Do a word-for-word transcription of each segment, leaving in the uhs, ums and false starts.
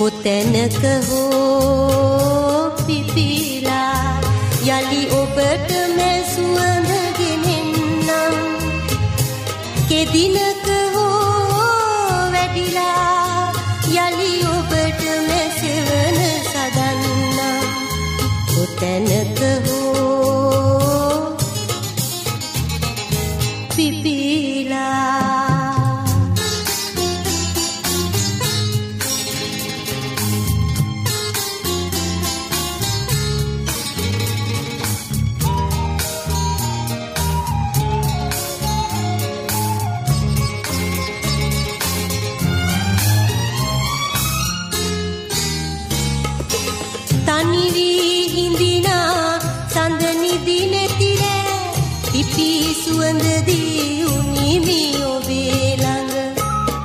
කොතැනක හෝ පිපිලා යලි ඔබට මැ සුවඳ ගෙනෙන්නම් කෙදිනක හෝ වැඩිලා යලි ඔබට මැ සෙවන සදන්නම් කොතැනක හෝ පිපිලා තනිවී හිඳිනා සඳ නිදි නැතිර පිපි සුවඳ දී උනිමි ඔබේ ළඟ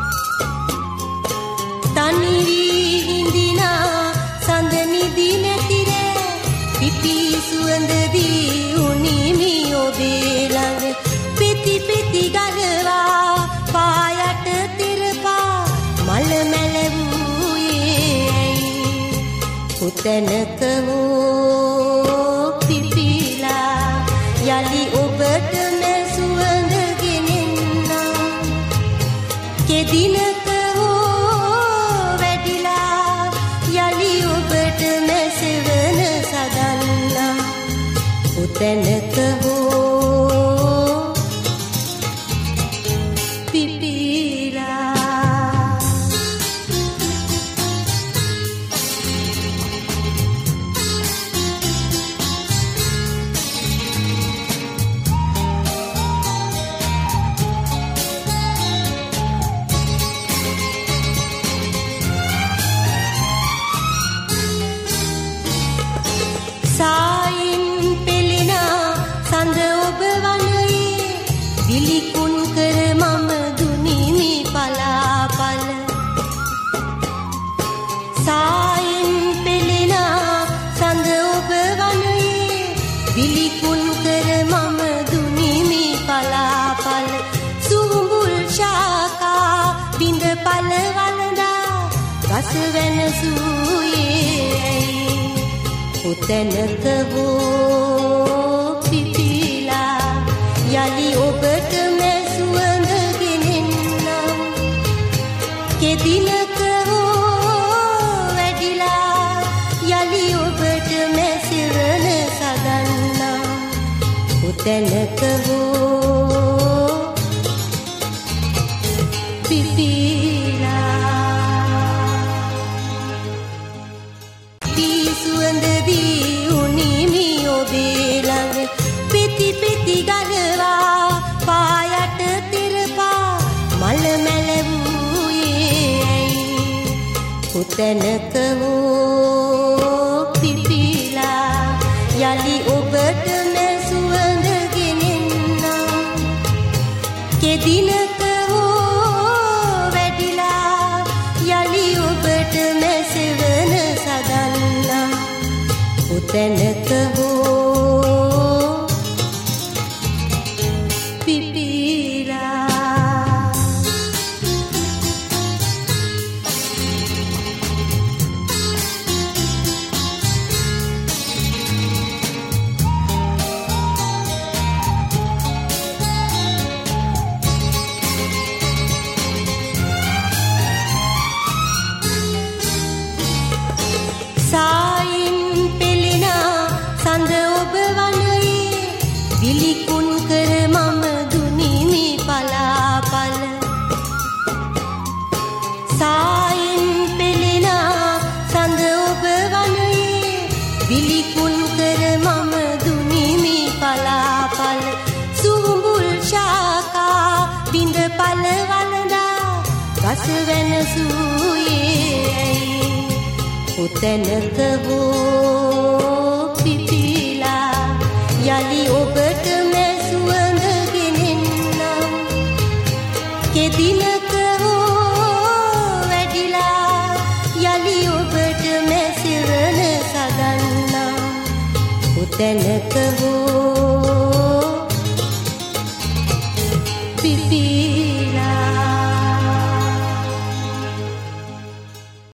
තනිවී හිඳිනා සඳ නිදි නැතිර පිපි සුවඳ දී උනිමි ඔබේ ළඟ පිති පිති ගලවා පායට තිරපා මල මැලවූයේ කොතැනක හෝ පිපිලා යලි ඔබට මැ සුවඳ ගෙනෙන්නම් කෙදිනක හෝ වැඩිලා යලි ඔබට මැ සෙවන සදන්නම් කොතැනක හෝ පිපිලා සායින් පෙළෙනා සඳ ඔබ වනයේ විලිකුන් කර මම දුනිමි පලාපල සායින් පෙළෙනා සඳ ඔබ වනයේ විලිකුන් කර මම දුනිමි පලාපල සුඹුල් ශාකා බිඳ පල වළඳා රස වෙනසුයේ කොතැනක හෝ පිපිලා යලි ඔබට මැ සුවඳ ගෙනෙන්නම් කෙදිනක හෝ වැඩිලා යලි ඔබට මැ සෙවන සදන්නම් කොතැනක හෝ පිපිලා සුවඳ දී උනිමි ඔබේ ළඟ පිති පිති ගලවා පායට තිරපා මල මැලවූයේ කොතැනක හෝ පිපිලා යලි ඔබට මැ සුවඳ ගෙනෙන්නම් කෙදිනක හෝ වැඩිලා යලි ඔබට මැ සෙවන සදන්නම් කොතැනක හෝ පිපිලා සායින් පෙළෙනා සඳ ඔබ වනයේ විලිකුන් කර මම දුනිමි පලාපල සායින් පෙළෙනා සඳ ඔබ වනයේ විලිකුන් කර මම දුනිමි පලාපල සුඹුල් ශාකා බිඳ පල වළඳා රස වෙනසුයේ කොතැනක හෝ පිපිලා යලි ඔබට මැ සුවඳ ගෙනෙන්නම් කෙදිනක හෝ වැඩිලා යලි ඔබට මැ සෙවන සදන්නම් කොතැනක හෝ පිපිලා